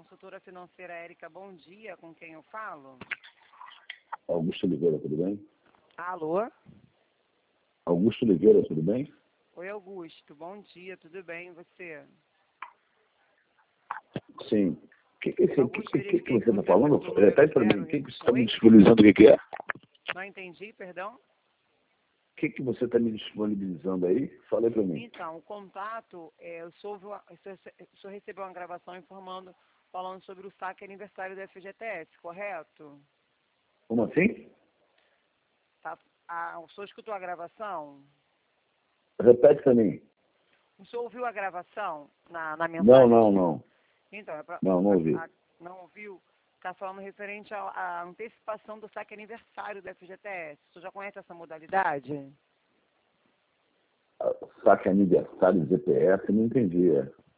consultora financeira Érica, bom dia, com quem eu falo? Augusto Oliveira, tudo bem? Alô? Augusto Oliveira, tudo bem? Oi, Augusto, bom dia, tudo bem, e você? Sim. O que Augusto, você está você falando? marcou o número Repete para zero mim. O que e- você está me Oi? disponibilizando? O que é? Não entendi, perdão? O que você está me disponibilizando aí? Fale para mim. Então, o contato, o senhor recebeu uma gravação falando sobre o saque aniversário do FGTS, correto? Como assim? Tá, o senhor escutou a gravação? Repete para mim. O senhor ouviu a gravação na Não, mensagem? não, não. Então, Não ouvi. não ouviu? Está falando referente à antecipação do saque aniversário do FGTS. O senhor já conhece essa modalidade? Saque aniversário do ZPS, não entendi.